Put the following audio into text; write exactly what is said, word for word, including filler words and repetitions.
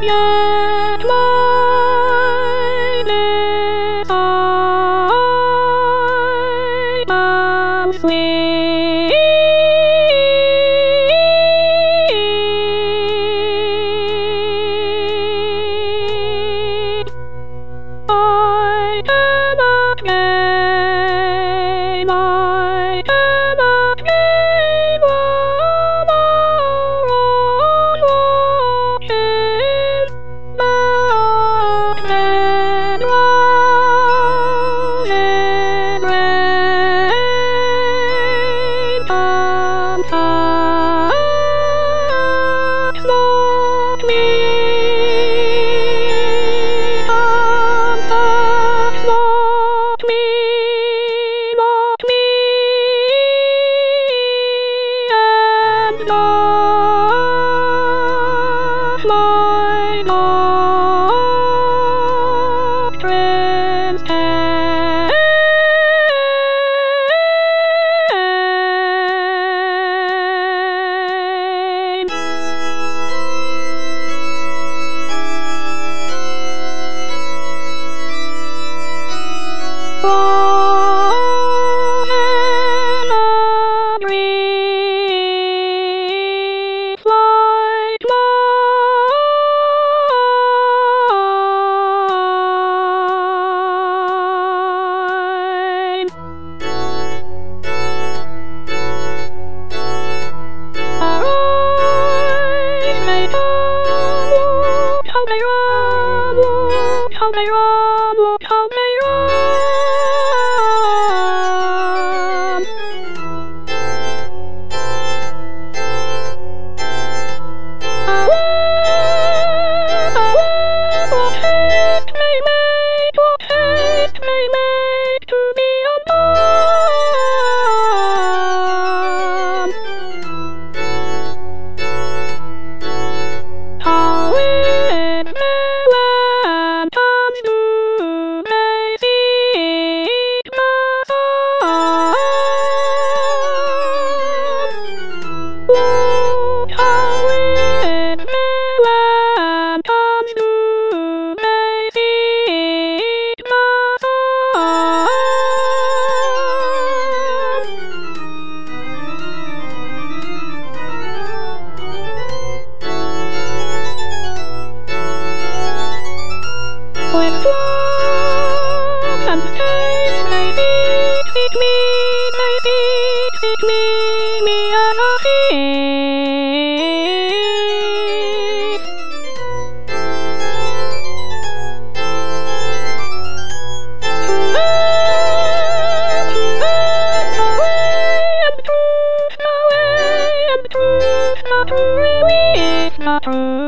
Yet my lips I am sweet. I am a game, I am a game of our own watching, round and round in rain. Sometimes mock me, sometimes mock me, mock me, and mock my doctrines came. Wrong and a brief like mine. Arise, may come, walk, how may run, walk, how may run, walk, how may run. Away, away, what haste may make, what haste may make to be undone. How it may when comes to may seek my son. Look how it may when comes to may seek my son. When flocks and stains may seek, seek me, may seek, seek me, me as a thief. To them, to them, the way and the truth, the way and the truth, the truth, really is the truth.